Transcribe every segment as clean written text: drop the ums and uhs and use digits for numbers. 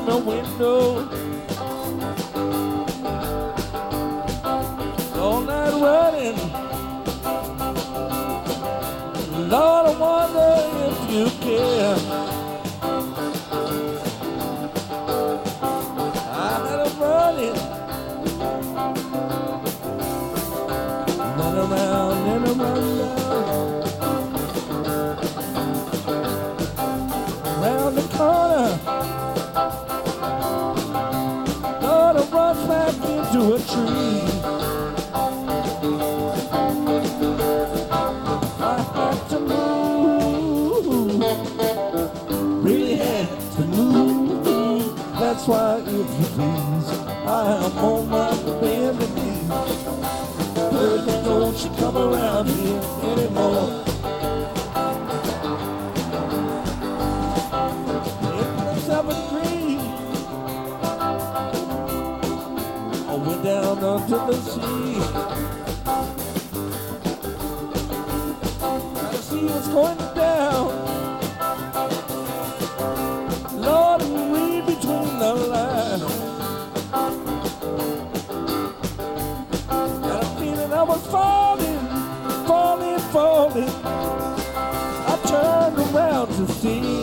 the window. All night running. Lord, I wonder if you care. I had a running. Run around and around. Around the corner. Lord, I run back into a tree. I had to move. Really had to move. That's why, if you please, I am on my bended knees. Baby, don't you come around here anymore. I went down onto the sea. Try to see what's going down. Lord, read between the lines. Got a feeling I was falling, falling, falling. I turned around to see.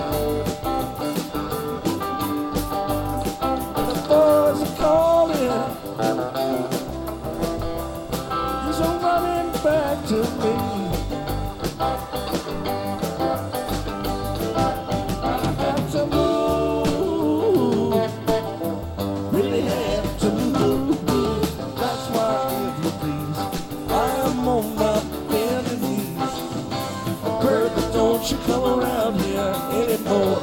He's running back to me. I had to move. Really had to move. That's why, if you please, I am on my bended knees. Baby, don't you come around here anymore.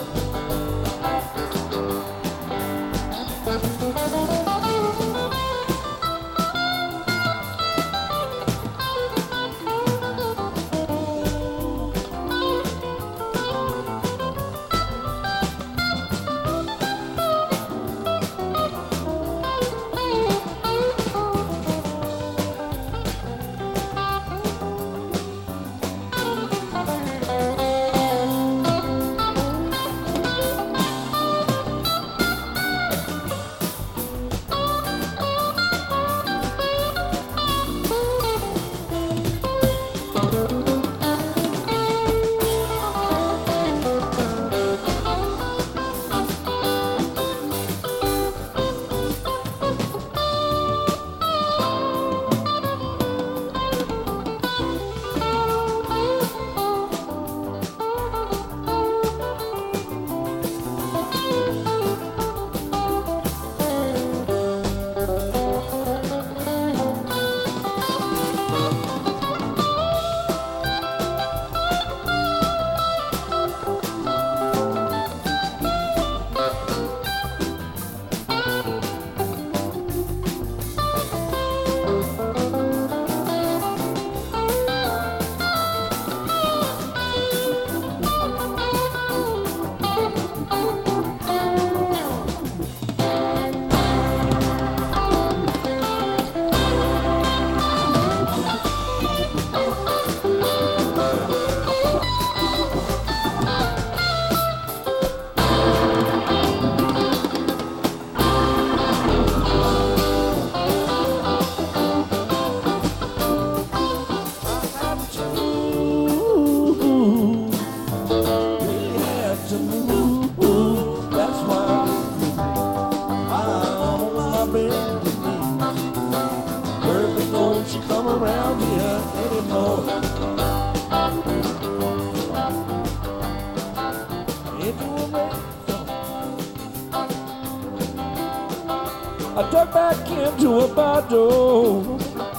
I dug back into a bottle.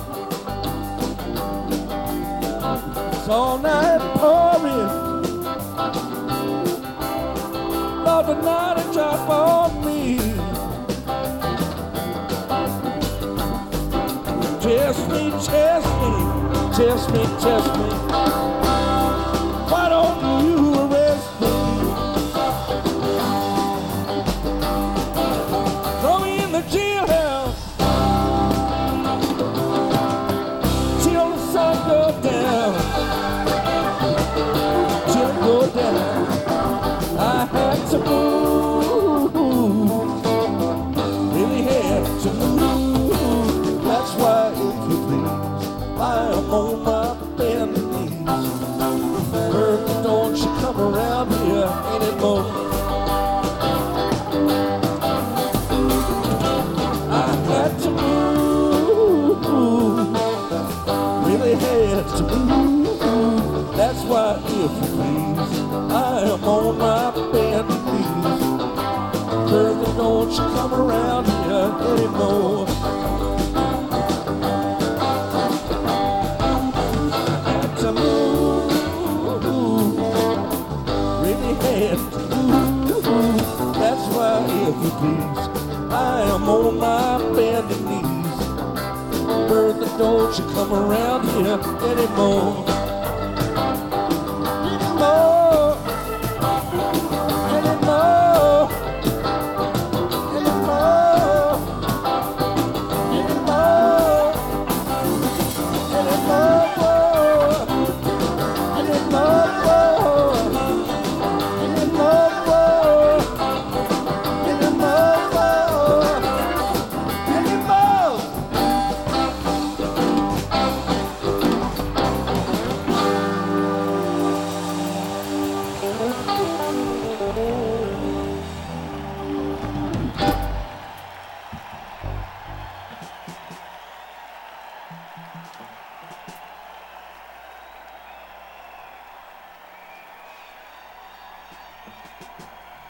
It's all night pouring. Lord, the night a drop on me. Test me, test me, test me, test me. Why don't you arrest me? Throw me in the jailhouse till the sun goes down. Till it goes down. I had to move. why, if you please, I am on my bended knees. Bertha, don't you come around here anymore. Had to move, really had to move. That's why, if you please, I am on my bended knees. Bertha, don't you come around here anymore.